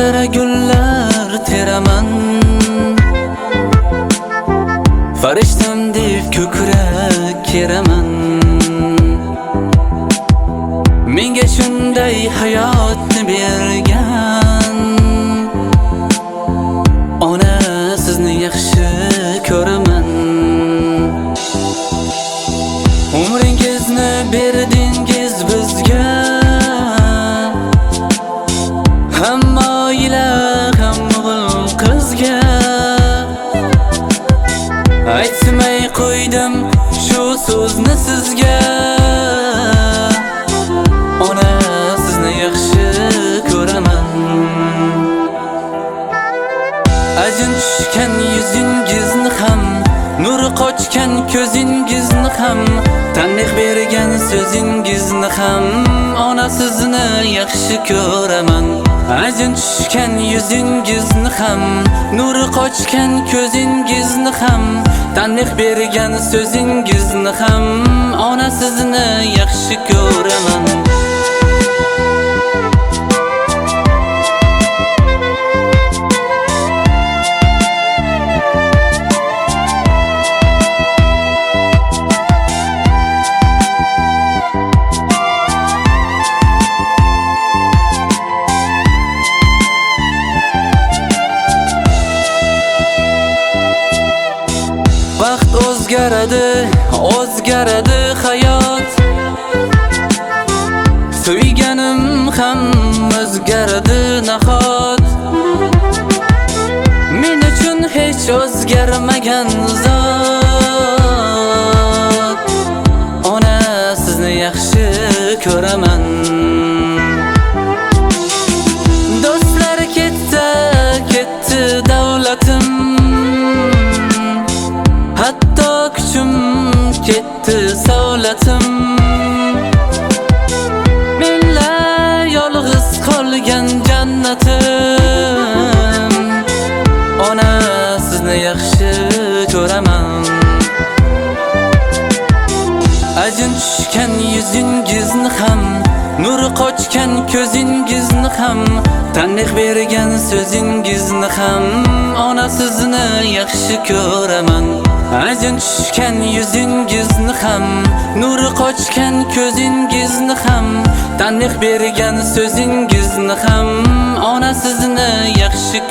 qara gullar teraman, farishtam deb ko'krak keraman. Menga shunday hayotni bergan ona, sizni yaxshi ko'raman. Umringizni berdingiz bizga, hamma oila, hamma o'g'il qizga. Aytmay qo'ydim shu so'zni sizga, ona, sizni yaxshi ko'raman. Ajin tushgan yuzingizni ham, nur qochgan ko'zingizni ham, tanbeh bergan so'zingizni ham, ona, sizni yaxshi ko'raman. Ajin tushgan yuzingizni ham, nur qochgan ko'zingizni ham, tanbeh bergan so'zingizni ham, ona, sizni yaxshi ko'raman. Vaqt o'zgaradi, o'zgaradi hayot, suyganim ham o'zgaradi nahot. Men uchun hech o'zgarmagan zot, ona, sizni yaxshi ko'raman. Do'stlar ketdi, ketdi davlatim, hatto kuchim ketdi, savlatim. Menla yolg'iz qolgan jannatim, ona, sizni yaxshi ko'raman. Ajin tushgan yuzingizni ham, nur qochgan ko'zingizni ham, tanbeh bergan so'zingizni ham, ona, sizni yaxshi ko'raman. Ajin tushgan yuzingizni ham, nur qochgan ko'zingizni ham, tanbeh bergan so'zingizni ham, ona, sizni yaxshi